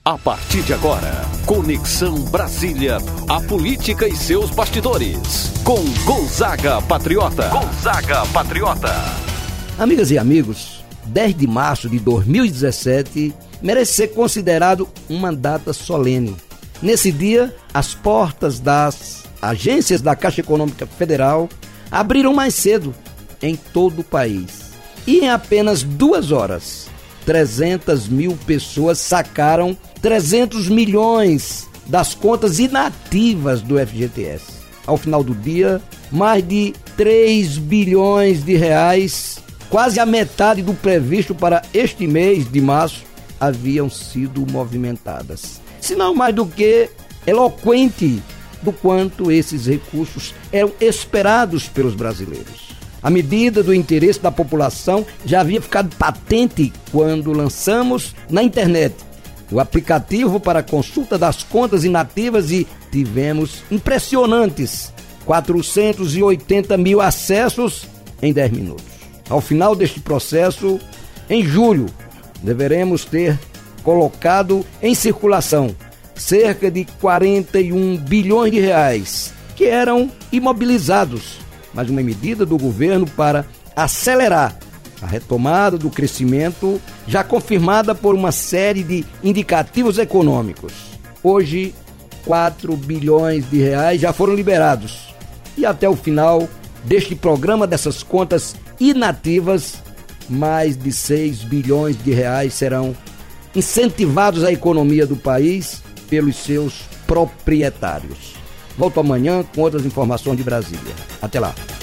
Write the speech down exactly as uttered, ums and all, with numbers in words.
A partir de agora, Conexão Brasília, a política e seus bastidores, com Gonzaga Patriota. Gonzaga Patriota. Amigas e amigos, dez de março de dois mil e dezessete merece ser considerado uma data solene. Nesse dia, as portas das agências da Caixa Econômica Federal abriram mais cedo em todo o país. E em apenas duas horas, trezentas mil pessoas sacaram trezentos milhões das contas inativas do F G T S. Ao final do dia, mais de três bilhões de reais, quase a metade do previsto para este mês de março, haviam sido movimentadas. Se não mais do que eloquente do quanto esses recursos eram esperados pelos brasileiros. A medida do interesse da população já havia ficado patente quando lançamos na internet o aplicativo para consulta das contas inativas e tivemos impressionantes quatrocentos e oitenta mil acessos em dez minutos. Ao final deste processo, em julho, deveremos ter colocado em circulação cerca de quarenta e um bilhões de reais que eram imobilizados, mas uma medida do governo para acelerar a retomada do crescimento, já confirmada por uma série de indicativos econômicos. Hoje, quatro bilhões de reais já foram liberados. E até o final deste programa dessas contas inativas, mais de seis bilhões de reais serão incentivados à economia do país pelos seus proprietários. Volto amanhã com outras informações de Brasília. Até lá.